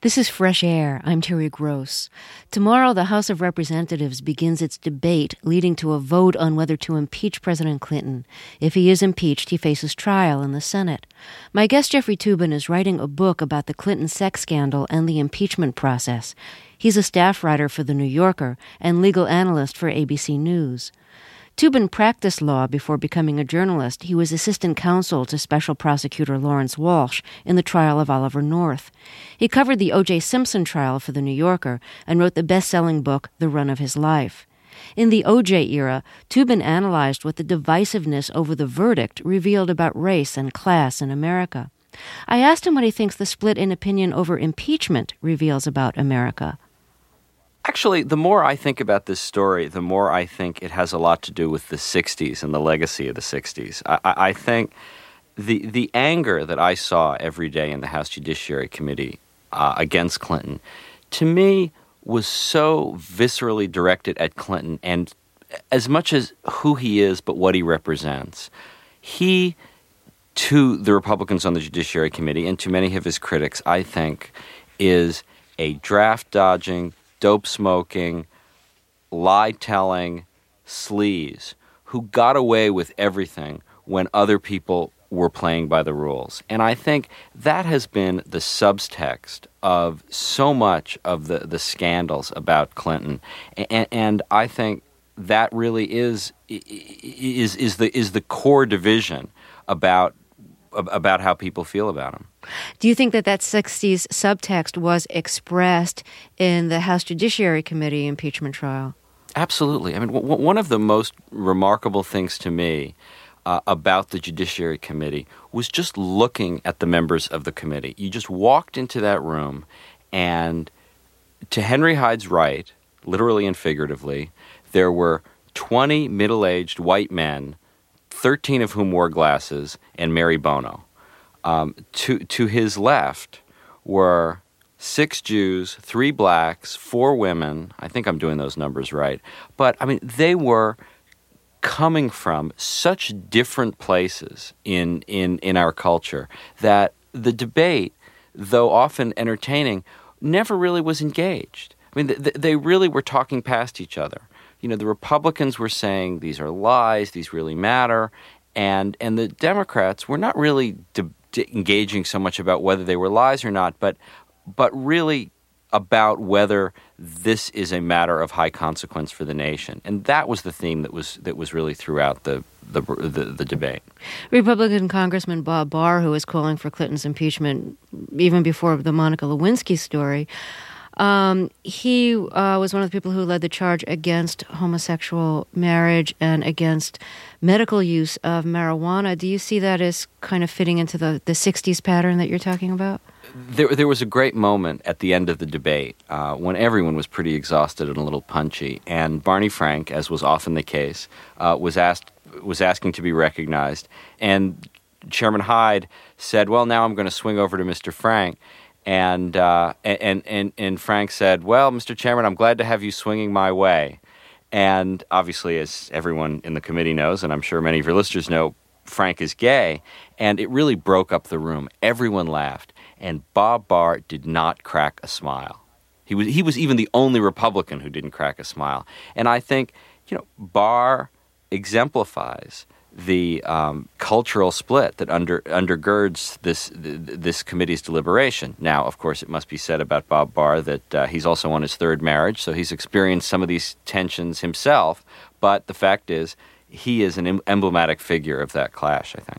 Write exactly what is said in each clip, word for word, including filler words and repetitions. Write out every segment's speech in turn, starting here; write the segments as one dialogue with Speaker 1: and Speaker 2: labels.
Speaker 1: This is Fresh Air. I'm Terry Gross. Tomorrow, the House of Representatives begins its debate leading to a vote on whether to impeach President Clinton. If he is impeached, he faces trial in the Senate. My guest, Jeffrey Toobin, is writing a book about the Clinton sex scandal and the impeachment process. He's a staff writer for The New Yorker and legal analyst for A B C News. Toobin practiced law before becoming a journalist. He was assistant counsel to Special Prosecutor Lawrence Walsh in the trial of Oliver North. He covered the O J. Simpson trial for The New Yorker and wrote the best-selling book, The Run of His Life. In the O J era, Toobin analyzed what the divisiveness over the verdict revealed about race and class in America. I asked him what he thinks the split in opinion over impeachment reveals about America.
Speaker 2: Actually, the more I think about this story, the more I think it has a lot to do with the sixties and the legacy of the sixties. I, I think the the anger that I saw every day in the House Judiciary Committee uh, against Clinton, to me, was so viscerally directed at Clinton, and as much as who he is, but what he represents. He, to the Republicans on the Judiciary Committee and to many of his critics, I think, is a draft-dodging, dope-smoking, lie-telling sleaze who got away with everything when other people were playing by the rules. And I think that has been the subtext of so much of the, the scandals about Clinton. And, and I think that really is is is the is the core division about about how people feel about him.
Speaker 1: Do you think that that sixties subtext was expressed in the House Judiciary Committee impeachment trial?
Speaker 2: Absolutely. I mean, w- one of the most remarkable things to me uh, about the Judiciary Committee was just looking at the members of the committee. You just walked into that room, and to Henry Hyde's right, literally and figuratively, there were twenty middle-aged white men, thirteen of whom wore glasses, and Mary Bono. Um, to to his left were six Jews, three blacks, four women. I think I'm doing those numbers right. But, I mean, they were coming from such different places in, in, in our culture that the debate, though often entertaining, never really was engaged. I mean, th- they really were talking past each other. You know, the Republicans were saying these are lies, these really matter, and and the Democrats were not really de- de- engaging so much about whether they were lies or not, but but really about whether this is a matter of high consequence for the nation. And that was the theme that was that was really throughout the the the, the debate.
Speaker 1: Republican Congressman Bob Barr, who was calling for Clinton's impeachment even before the Monica Lewinsky story, Um, he uh, was one of the people who led the charge against homosexual marriage and against medical use of marijuana. Do you see that as kind of fitting into the, the sixties pattern that you're talking about?
Speaker 2: There, there was a great moment at the end of the debate uh, when everyone was pretty exhausted and a little punchy, and Barney Frank, as was often the case, uh, was asked was asking to be recognized, and Chairman Hyde said, "Well, now I'm going to swing over to Mister Frank." And, uh, and and and Frank said, "Well, Mister Chairman, I'm glad to have you swinging my way." And obviously, as everyone in the committee knows, and I'm sure many of your listeners know, Frank is gay. And it really broke up the room. Everyone laughed. And Bob Barr did not crack a smile. He was he was even the only Republican who didn't crack a smile. And I think, you know, Barr exemplifies the um, cultural split that under undergirds this th- this committee's deliberation. Now, of course, it must be said about Bob Barr that uh, he's also on his third marriage, so he's experienced some of these tensions himself. But the fact is, he is an em- emblematic figure of that clash, I think.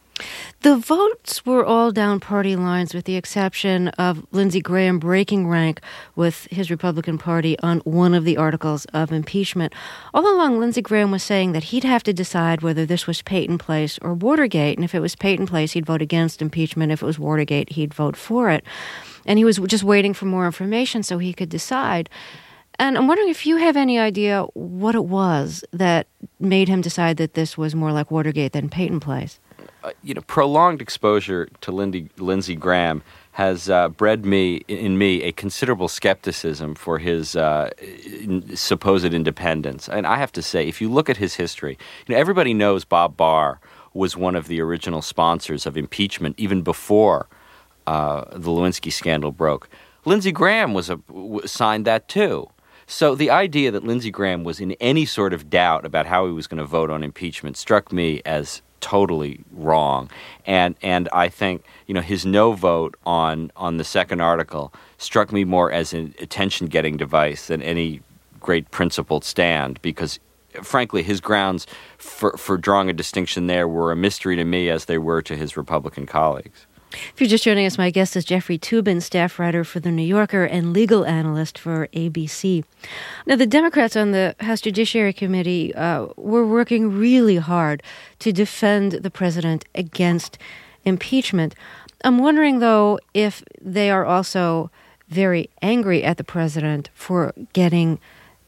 Speaker 1: The votes were all down party lines with the exception of Lindsey Graham breaking rank with his Republican Party on one of the articles of impeachment. All along, Lindsey Graham was saying that he'd have to decide whether this was Peyton Place or Watergate, and if it was Peyton Place, he'd vote against impeachment. If it was Watergate, he'd vote for it. And he was just waiting for more information so he could decide. And I'm wondering if you have any idea what it was that made him decide that this was more like Watergate than Peyton Place.
Speaker 2: Uh, you know, prolonged exposure to Lindy, Lindsey Graham has uh, bred me in me a considerable skepticism for his uh, in, supposed independence. And I have to say, if you look at his history, you know, everybody knows Bob Barr was one of the original sponsors of impeachment even before uh, the Lewinsky scandal broke. Lindsey Graham was a, w- signed that too. So the idea that Lindsey Graham was in any sort of doubt about how he was going to vote on impeachment struck me as totally wrong. And and I think, you know, his no vote on on the second article struck me more as an attention-getting device than any great principled stand, because frankly, his grounds for, for drawing a distinction there were a mystery to me as they were to his Republican colleagues.
Speaker 1: If you're just joining us, my guest is Jeffrey Toobin, staff writer for The New Yorker and legal analyst for A B C. Now, the Democrats on the House Judiciary Committee uh, were working really hard to defend the president against impeachment. I'm wondering, though, if they are also very angry at the president for getting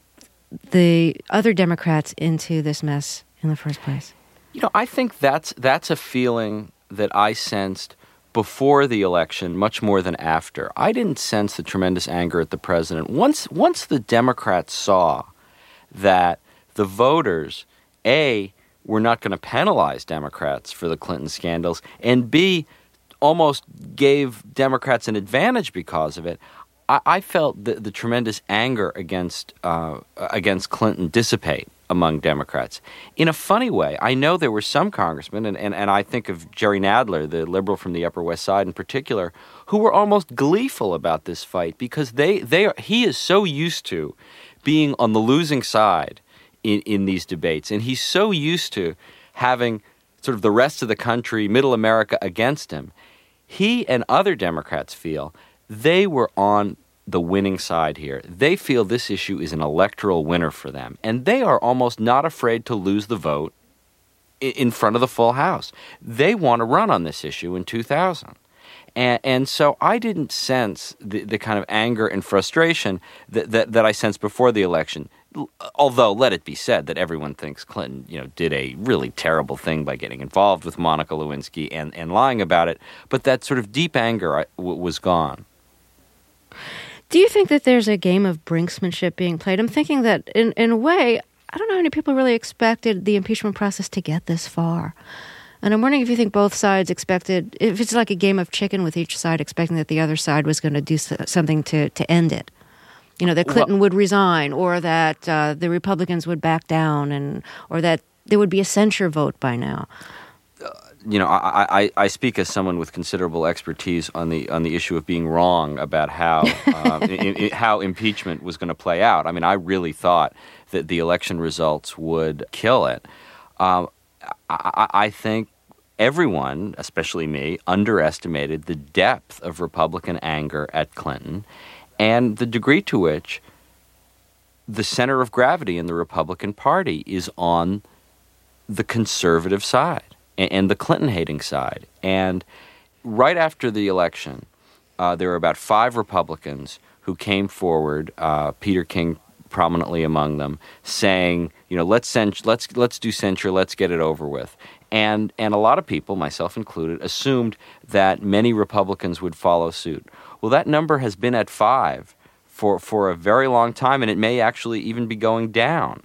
Speaker 1: the other Democrats into this mess in the first place.
Speaker 2: You know, I think that's that's a feeling that I sensed before the election much more than after. I didn't sense the tremendous anger at the president. Once once the Democrats saw that the voters, A, were not going to penalize Democrats for the Clinton scandals, and B, almost gave Democrats an advantage because of it, I, I felt the, the tremendous anger against uh, against Clinton dissipate among Democrats. In a funny way, I know there were some congressmen, and, and, and I think of Jerry Nadler, the liberal from the Upper West Side in particular, who were almost gleeful about this fight because they, they are, he is so used to being on the losing side in, in these debates, and he's so used to having sort of the rest of the country, middle America, against him. He and other Democrats feel they were on the winning side here. They feel this issue is an electoral winner for them, and they are almost not afraid to lose the vote in front of the full House. They want to run on this issue in two thousand. And, and so I didn't sense the, the kind of anger and frustration that, that, that I sensed before the election, although let it be said that everyone thinks Clinton, you know, did a really terrible thing by getting involved with Monica Lewinsky and, and lying about it, but that sort of deep anger w- was gone.
Speaker 1: Do you think that there's a game of brinksmanship being played? I'm thinking that, in, in a way, I don't know how many people really expected the impeachment process to get this far. And I'm wondering if you think both sides expected, if it's like a game of chicken with each side expecting that the other side was going to do something to, to end it. You know, that Clinton well, would resign, or that uh, the Republicans would back down, and or that there would be a censure vote by now.
Speaker 2: You know, I, I, I speak as someone with considerable expertise on the on the issue of being wrong about how um, in, in, how impeachment was going to play out. I mean, I really thought that the election results would kill it. Um, I, I think everyone, especially me, underestimated the depth of Republican anger at Clinton and the degree to which the center of gravity in the Republican Party is on the conservative side and the Clinton-hating side. And right after the election, uh, there were about five Republicans who came forward, uh, Peter King prominently among them, saying, you know, let's cens- let's let's do censure, let's get it over with. And and a lot of people, myself included, assumed that many Republicans would follow suit. Well, that number has been at five for, for a very long time, and it may actually even be going down.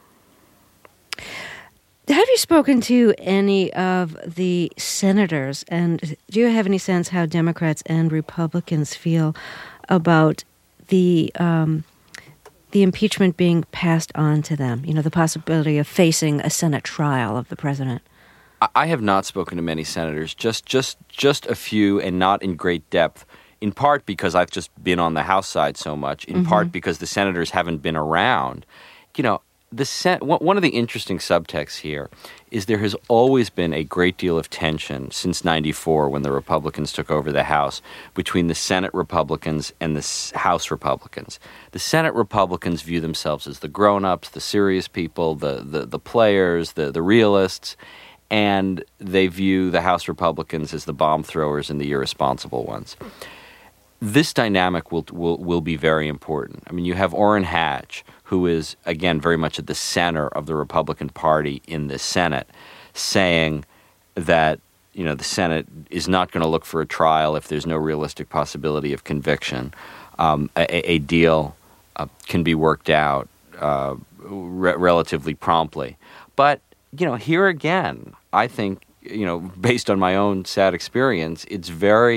Speaker 1: Have you spoken to any of the senators, and do you have any sense how Democrats and Republicans feel about the um, the impeachment being passed on to them? You know, the possibility of facing a Senate trial of the president.
Speaker 2: I have not spoken to many senators, just just just a few, and not in great depth. In part because I've just been on the House side so much. In mm-hmm. part because the senators haven't been around. You know. The sen- one of the interesting subtexts here is there has always been a great deal of tension since ninety-four when the Republicans took over the House between the Senate Republicans and the House Republicans. The Senate Republicans view themselves as the grown-ups, the serious people, the, the, the players, the, the realists, and they view the House Republicans as the bomb throwers and the irresponsible ones. This dynamic will will will be very important. I mean, you have Orrin Hatch, who is, again, very much at the center of the Republican Party in the Senate, saying that, you know, the Senate is not going to look for a trial if there's no realistic possibility of conviction. Um, a, a deal uh, can be worked out uh, re- relatively promptly. But, you know, here again, I think, you know, based on my own sad experience, it's very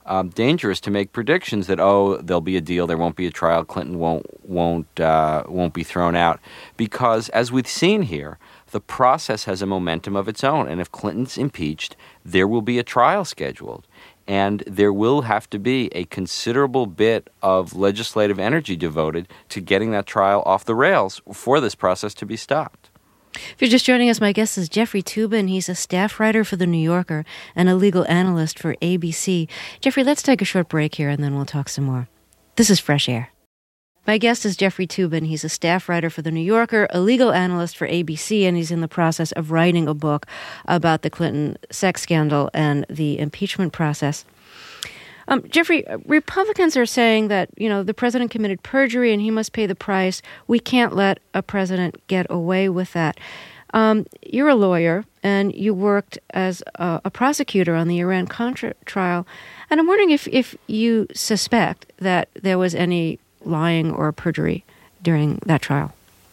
Speaker 2: um, dangerous to make predictions that, oh, there'll be a deal, there won't be a trial, Clinton won't won't uh, won't be thrown out, because as we've seen here, the process has a momentum of its own, and if Clinton's impeached, there will be a trial scheduled. And there will have to be a considerable bit of legislative energy devoted to getting that trial off the rails for this process to be stopped.
Speaker 1: If you're just joining us, my guest is Jeffrey Toobin. He's a staff writer for The New Yorker and a legal analyst for A B C. Jeffrey, let's take a short break here and then we'll talk some more. This is Fresh Air. My guest is Jeffrey Toobin. He's a staff writer for The New Yorker, a legal analyst for A B C, and he's in the process of writing a book about the Clinton sex scandal and the impeachment process. Um, Jeffrey, Republicans are saying that, you know, the president committed perjury and he must pay the price. We can't let a president get away with that. Um, you're a lawyer and you worked as a, a prosecutor on the Iran-Contra trial. And I'm wondering if, if you suspect that there was any lying or perjury during that trial.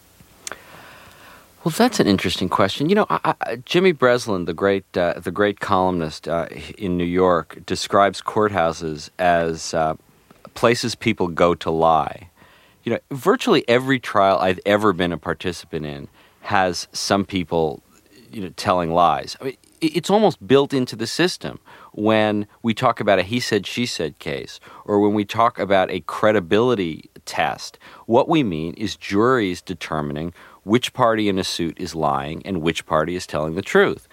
Speaker 2: Well, that's an interesting question. You know, I, I, Jimmy Breslin, the great uh, the great columnist uh, in New York, describes courthouses as uh, places people go to lie. You know, virtually every trial I've ever been a participant in has some people, you know, telling lies. I mean, it's almost built into the system. When we talk about a he said, she said case, or when we talk about a credibility test, what we mean is juries determining which party in a suit is lying and which party is telling the truth.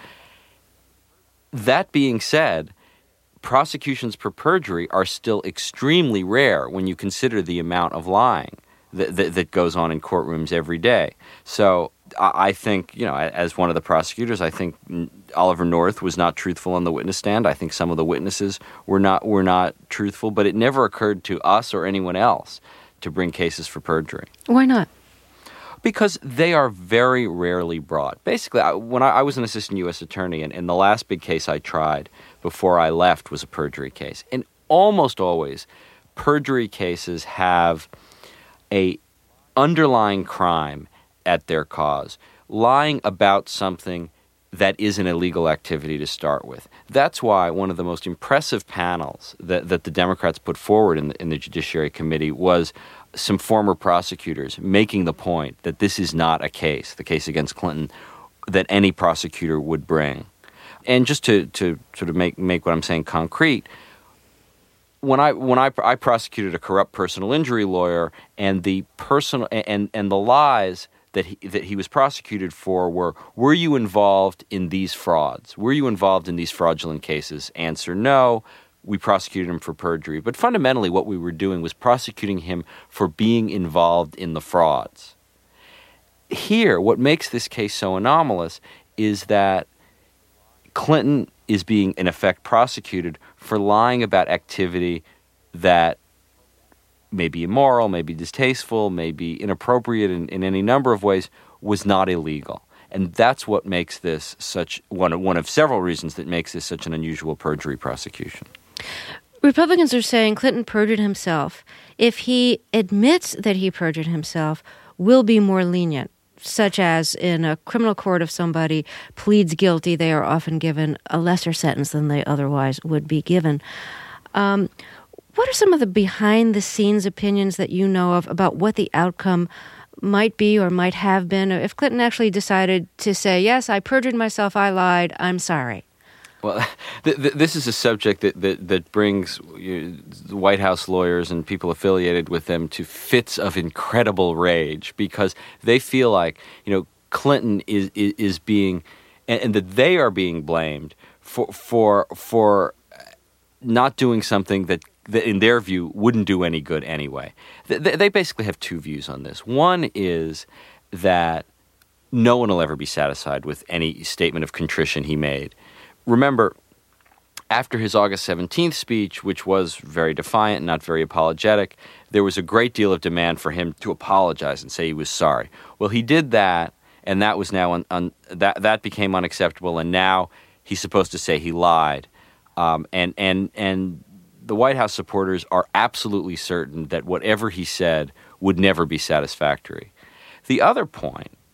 Speaker 2: That being said, prosecutions for perjury are still extremely rare when you consider the amount of lying that, that, that goes on in courtrooms every day. So I think, you know, as one of the prosecutors, I think Oliver North was not truthful on the witness stand. I think some of the witnesses were not were not truthful, but it never occurred to us or anyone else to bring cases for perjury.
Speaker 1: Why not?
Speaker 2: Because they are very rarely brought. Basically, I, when I, I was an assistant U S attorney, and, and the last big case I tried before I left was a perjury case. And almost always, perjury cases have a underlying crime at their cause, lying about something that is an illegal activity to start with. That's why one of the most impressive panels that, that the Democrats put forward in the, in the Judiciary Committee was some former prosecutors making the point that this is not a case, the case against Clinton, that any prosecutor would bring. And just to, to sort of make, make what I'm saying concrete, when I when I, I prosecuted a corrupt personal injury lawyer, and the personal and, and the lies that he, that he was prosecuted for were, were you involved in these frauds? Were you involved in these fraudulent cases? Answer, no. We prosecuted him for perjury. But fundamentally what we were doing was prosecuting him for being involved in the frauds. Here, what makes this case so anomalous is that Clinton is being, in effect, prosecuted for lying about activity that may be immoral, may be distasteful, may be inappropriate in, in any number of ways, was not illegal. And that's what makes this such one, one of several reasons that makes this such an unusual perjury prosecution.
Speaker 1: Republicans are saying Clinton perjured himself. If he admits that he perjured himself, we'll be more lenient, such as in a criminal court, if somebody pleads guilty, they are often given a lesser sentence than they otherwise would be given. Um, what are some of the behind-the-scenes opinions that you know of about what the outcome might be or might have been if Clinton actually decided to say, yes, I perjured myself, I lied, I'm sorry?
Speaker 2: Well, th- th- this is a subject that, that, that brings you know, the White House lawyers and people affiliated with them to fits of incredible rage, because they feel like, you know, Clinton is is, is being, and, and that they are being blamed for for for not doing something that, that in their view wouldn't do any good anyway. They, they basically have two views on this. One is that no one will ever be satisfied with any statement of contrition he made. Remember, after his August seventeenth speech, which was very defiant and not very apologetic, there was a great deal of demand for him to apologize and say he was sorry. Well, he did that, and that was now un, un, that that became unacceptable, and now he's supposed to say he lied. Um, and and and the White House supporters are absolutely certain that whatever he said would never be satisfactory. The other point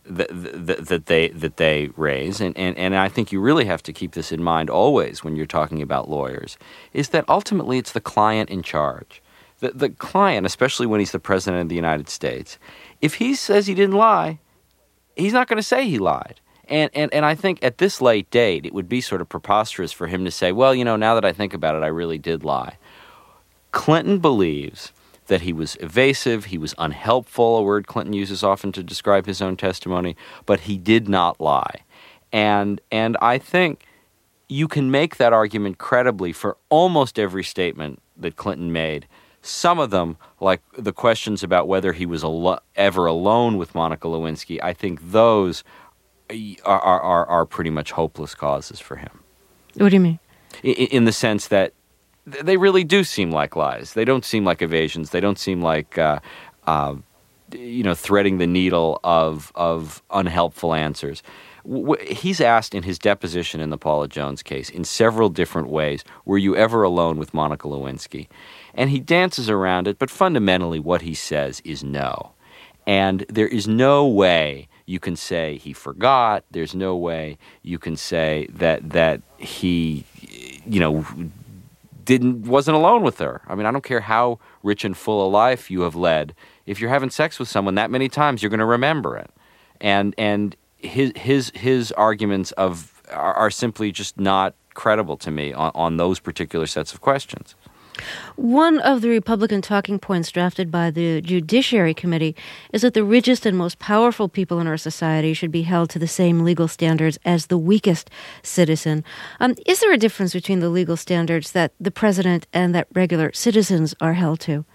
Speaker 2: that, that, that they that they raise, and, and, and I think you really have to keep this in mind always when you're talking about lawyers, is that ultimately it's the client in charge. The, the client, especially when he's the president of the United States, if he says he didn't lie, he's not going to say he lied. And, and and I think at this late date, it would be sort of preposterous for him to say, well, you know, now that I think about it, I really did lie. Clinton believes that he was evasive, he was unhelpful, a word Clinton uses often to describe his own testimony, but he did not lie. And and I think you can make that argument credibly for almost every statement that Clinton made. Some of them, like the questions about whether he was al- ever alone with Monica Lewinsky, I think those are, are, are pretty much hopeless causes for him.
Speaker 1: What do you mean?
Speaker 2: In, in the sense that they really do seem like lies. They don't seem like evasions. They don't seem like, uh, uh, you know, threading the needle of of unhelpful answers. W- he's asked in his deposition in the Paula Jones case in several different ways, were you ever alone with Monica Lewinsky? And he dances around it, but fundamentally what he says is no. And there is no way you can say he forgot. There's no way you can say that that he, you know, didn't wasn't alone with her. I mean, I don't care how rich and full a life you have led. If you're having sex with someone that many times, you're going to remember it. And and his his his arguments of are, are simply just not credible to me on, on those particular sets of questions.
Speaker 1: One of the Republican talking points drafted by the Judiciary Committee is that the richest and most powerful people in our society should be held to the same legal standards as the weakest citizen. Um, is there a difference between the legal standards that the president and that regular citizens are held to?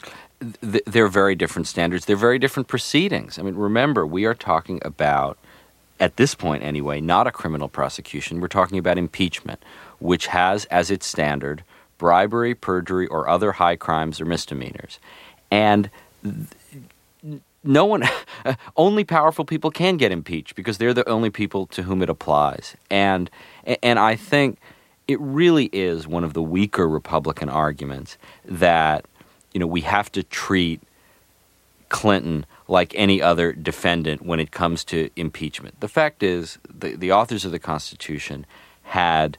Speaker 2: They're very different standards. They're very different proceedings. I mean, remember, we are talking about, at this point anyway, not a criminal prosecution. We're talking about impeachment, which has as its standard bribery, perjury, or other high crimes or misdemeanors. And th- no one, only powerful people can get impeached because they're the only people to whom it applies. And and I think it really is one of the weaker Republican arguments that, you know, we have to treat Clinton like any other defendant when it comes to impeachment. The fact is, the, the authors of the Constitution had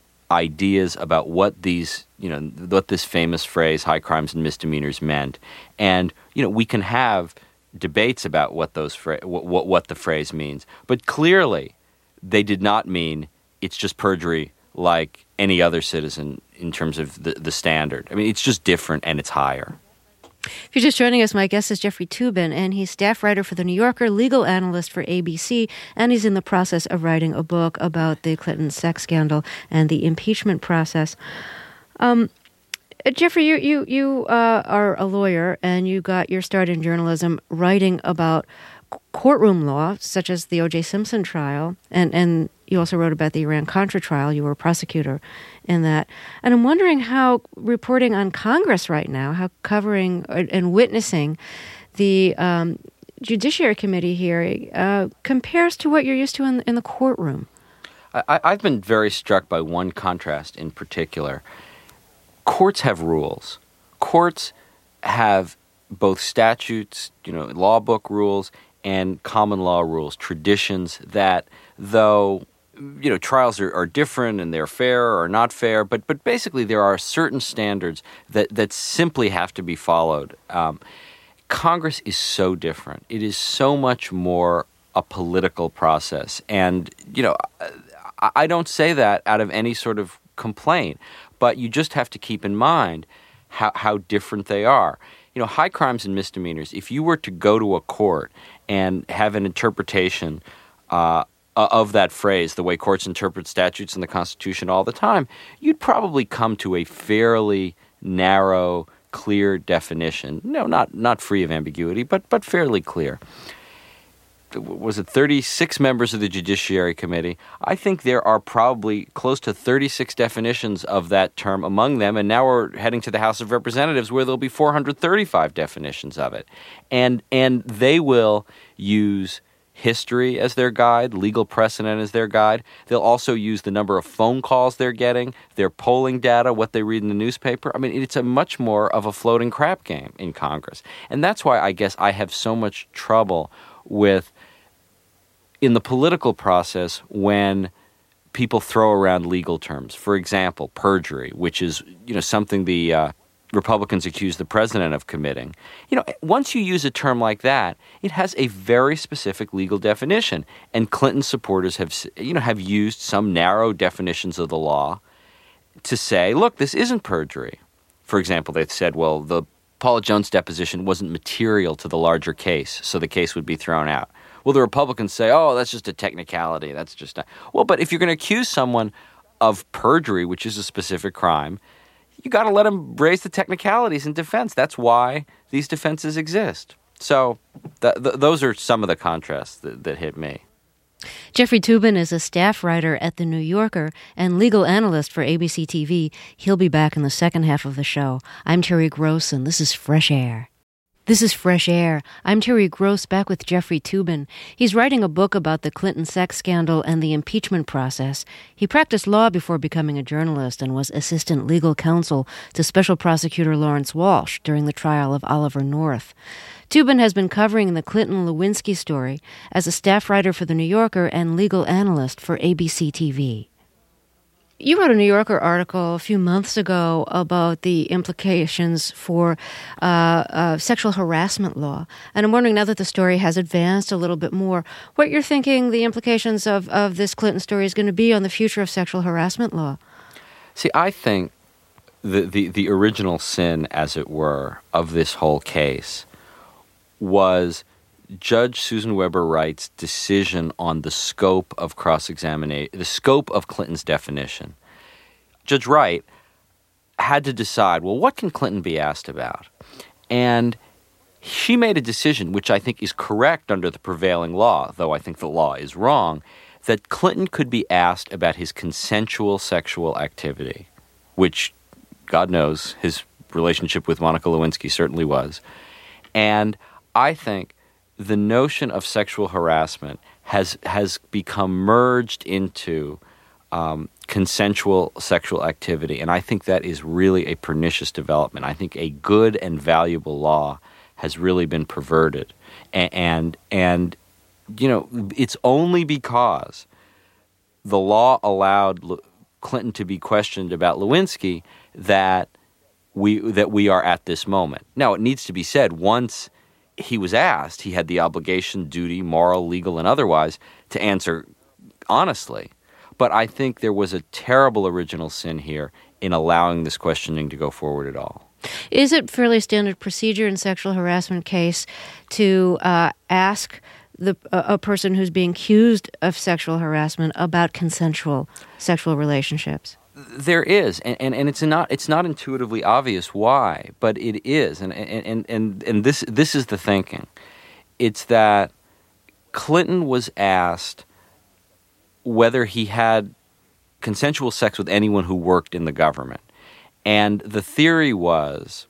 Speaker 2: ideas about what these, you know, what this famous phrase, high crimes and misdemeanors, meant. And, you know, we can have debates about what those fra- what, what, what the phrase means. But clearly, they did not mean it's just perjury like any other citizen in terms of the, the standard. I mean, it's just different and it's higher.
Speaker 1: If you're just joining us, my guest is Jeffrey Toobin, and he's staff writer for The New Yorker, legal analyst for A B C, and he's in the process of writing a book about the Clinton sex scandal and the impeachment process. Um, Jeffrey, you you you uh, are a lawyer, and you got your start in journalism writing about courtroom law, such as the O J Simpson trial, and, and you also wrote about the Iran-Contra trial. You were a prosecutor in that. And I'm wondering how reporting on Congress right now, how covering and witnessing the um, Judiciary Committee hearing uh, compares to what you're used to in, in the courtroom.
Speaker 2: I, I've been very struck by one contrast in particular. Courts have rules. Courts have both statutes, you know, law book rules, and common law rules, traditions that, though, you know, trials are, are different and they're fair or not fair, but but basically there are certain standards that, that simply have to be followed. Um, Congress is so different. It is so much more a political process. And, you know, I, I don't say that out of any sort of complaint, but you just have to keep in mind how, how different they are. You know, high crimes and misdemeanors, if you were to go to a court and have an interpretation uh, of that phrase, the way courts interpret statutes in the Constitution all the time, you'd probably come to a fairly narrow, clear definition. No, not not free of ambiguity, but but fairly clear. Was it thirty-six members of the Judiciary Committee? I think there are probably close to thirty-six definitions of that term among them, and now we're heading to the House of Representatives where there'll be four hundred thirty-five definitions of it. And and they will use history as their guide, legal precedent as their guide. They'll also use the number of phone calls they're getting, their polling data, what they read in the newspaper. I mean, it's a much more of a floating crap game in Congress. And that's why I guess I have so much trouble with in the political process when people throw around legal terms. For example, perjury, which is, you know, something the uh, Republicans accuse the president of committing. You know, once you use a term like that, it has a very specific legal definition. And Clinton supporters have, you know, have used some narrow definitions of the law to say, look, this isn't perjury. For example, they've said, well, the Paula Jones deposition wasn't material to the larger case, so the case would be thrown out. Well, the Republicans say, oh, that's just a technicality. That's just a... Well, but if you're going to accuse someone of perjury, which is a specific crime, you got to let them raise the technicalities in defense. That's why these defenses exist. So th- th- those are some of the contrasts that, that hit me.
Speaker 1: Jeffrey Toobin is a staff writer at The New Yorker and legal analyst for A B C T V. He'll be back in the second half of the show. I'm Terry Gross, and this is Fresh Air. This is Fresh Air. I'm Terry Gross, back with Jeffrey Toobin. He's writing a book about the Clinton sex scandal and the impeachment process. He practiced law before becoming a journalist and was assistant legal counsel to Special Prosecutor Lawrence Walsh during the trial of Oliver North. Toobin has been covering the Clinton-Lewinsky story as a staff writer for The New Yorker and legal analyst for A B C T V. You wrote a New Yorker article a few months ago about the implications for uh, uh, sexual harassment law. And I'm wondering, now that the story has advanced a little bit more, what you're thinking the implications of, of this Clinton story is going to be on the future of sexual harassment law.
Speaker 2: See, I think the, the, the original sin, as it were, of this whole case was Judge Susan Weber Wright's decision on the scope of cross-examination, the scope of Clinton's definition. Judge Wright had to decide, well, what can Clinton be asked about? And she made a decision, which I think is correct under the prevailing law, though I think the law is wrong, that Clinton could be asked about his consensual sexual activity, which, God knows, his relationship with Monica Lewinsky certainly was. And I think the notion of sexual harassment has has become merged into um, consensual sexual activity, and I think that is really a pernicious development. I think a good and valuable law has really been perverted, and and, and you know, it's only because the law allowed L- Clinton to be questioned about Lewinsky that we that we are at this moment. Now, it needs to be said, once he was asked, he had the obligation, duty, moral, legal, and otherwise, to answer honestly. But I think there was a terrible original sin here in allowing this questioning to go forward at all.
Speaker 1: Is it fairly standard procedure in sexual harassment case to uh, ask the a, a person who's being accused of sexual harassment about consensual sexual relationships?
Speaker 2: There is, and, and, and it's not it's not intuitively obvious why, but it is, and and, and and this this is the thinking. It's that Clinton was asked whether he had consensual sex with anyone who worked in the government, and the theory was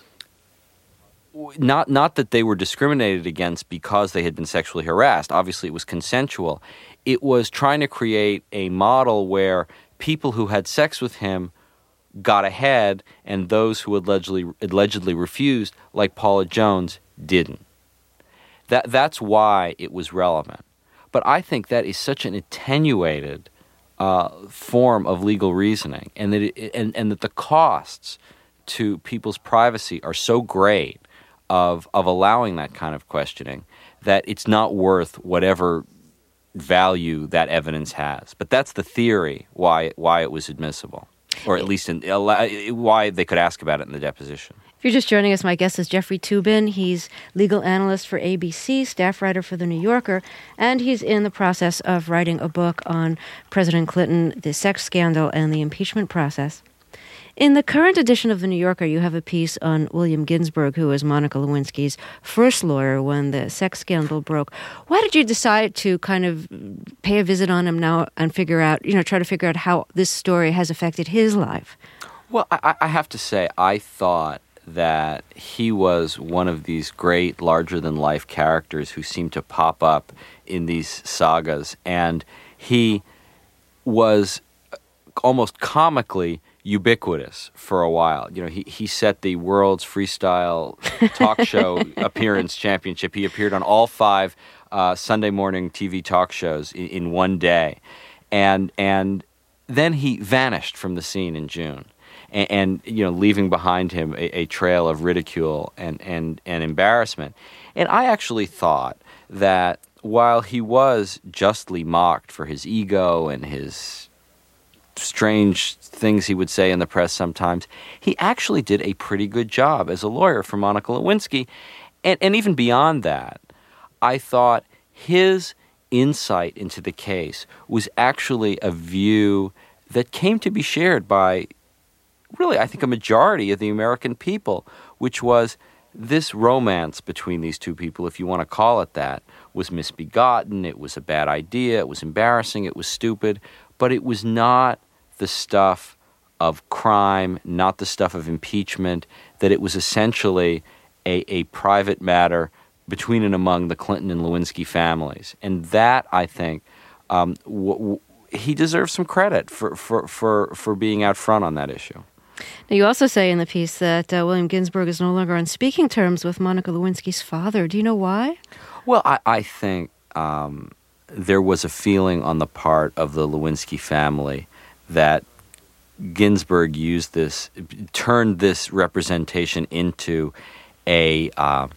Speaker 2: not not that they were discriminated against because they had been sexually harassed. Obviously, it was consensual. It was trying to create a model where people who had sex with him got ahead, and those who allegedly allegedly refused, like Paula Jones, didn't. That that's why it was relevant. But I think that is such an attenuated uh, form of legal reasoning, and that it, and and that the costs to people's privacy are so great of of allowing that kind of questioning that it's not worth whatever value that evidence has. But that's the theory why why it was admissible, or at least in, why they could ask about it in the deposition.
Speaker 1: If you're just joining us, my guest is Jeffrey Toobin. He's legal analyst for A B C, staff writer for The New Yorker, and he's in the process of writing a book on President Clinton, the sex scandal, and the impeachment process. In the current edition of The New Yorker, you have a piece on William Ginsburg, who was Monica Lewinsky's first lawyer when the sex scandal broke. Why did you decide to kind of pay a visit on him now and figure out, you know, try to figure out how this story has affected his life?
Speaker 2: Well, I, I have to say, I thought that he was one of these great, larger-than-life characters who seemed to pop up in these sagas, and he was almost comically ubiquitous for a while. You know, he, he set the world's freestyle talk show appearance championship. He appeared on all five uh, Sunday morning T V talk shows in, in one day. And and then he vanished from the scene in June. And, and you know, leaving behind him a, a trail of ridicule and, and, and embarrassment. And I actually thought that while he was justly mocked for his ego and his strange things he would say in the press sometimes, he actually did a pretty good job as a lawyer for Monica Lewinsky. And, and even beyond that, I thought his insight into the case was actually a view that came to be shared by really, I think, a majority of the American people, which was this romance between these two people, if you want to call it that, was misbegotten, it was a bad idea, it was embarrassing, it was stupid, but it was not the stuff of crime, not the stuff of impeachment, that it was essentially a, a private matter between and among the Clinton and Lewinsky families. And that, I think, um, w- w- he deserves some credit for, for, for, for being out front on that issue.
Speaker 1: Now, you also say in the piece that uh, William Ginsburg is no longer on speaking terms with Monica Lewinsky's father. Do you know why?
Speaker 2: Well, I, I think um, there was a feeling on the part of the Lewinsky family that Ginsburg used this, turned this representation into a, uh,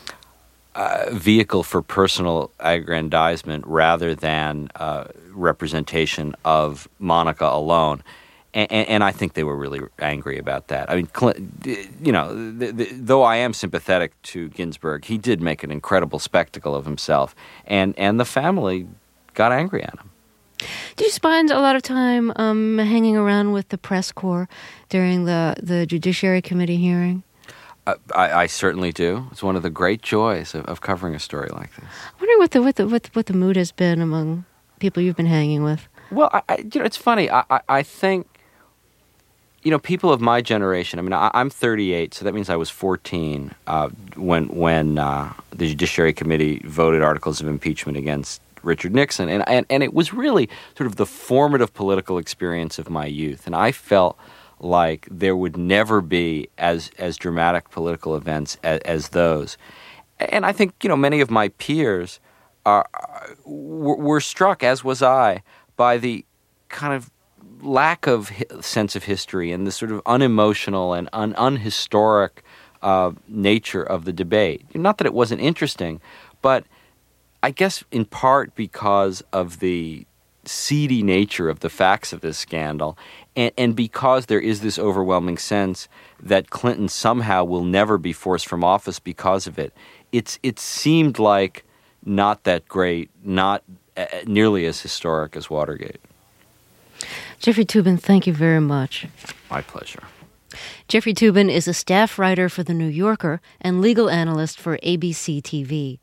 Speaker 2: a vehicle for personal aggrandizement rather than uh, representation of Monica alone. And, and I think they were really angry about that. I mean, Clint, you know, the, the, though I am sympathetic to Ginsburg, he did make an incredible spectacle of himself, and, and the family got angry at him.
Speaker 1: Do you spend a lot of time um, hanging around with the press corps during the, the Judiciary Committee hearing?
Speaker 2: Uh, I, I certainly do. It's one of the great joys of, of covering a story like this.
Speaker 1: I wonder what the what the what, what the mood has been among people you've been hanging with.
Speaker 2: Well, I, I, you know, it's funny. I, I, I think. You know, people of my generation, I mean, I, I'm thirty-eight, so that means I was fourteen uh, when when uh, the Judiciary Committee voted articles of impeachment against Richard Nixon. And, and, and it was really sort of the formative political experience of my youth. And I felt like there would never be as, as dramatic political events as, as those. And I think, you know, many of my peers are, were, were struck, as was I, by the kind of lack of hi- sense of history and the sort of unemotional and un- unhistoric uh, nature of the debate. Not that it wasn't interesting, but I guess in part because of the seedy nature of the facts of this scandal, and, and because there is this overwhelming sense that Clinton somehow will never be forced from office because of it, it's it seemed like not that great, not uh, nearly as historic as Watergate.
Speaker 1: Jeffrey Toobin, thank you very much.
Speaker 2: My pleasure.
Speaker 1: Jeffrey Toobin is a staff writer for The New Yorker and legal analyst for A B C T V.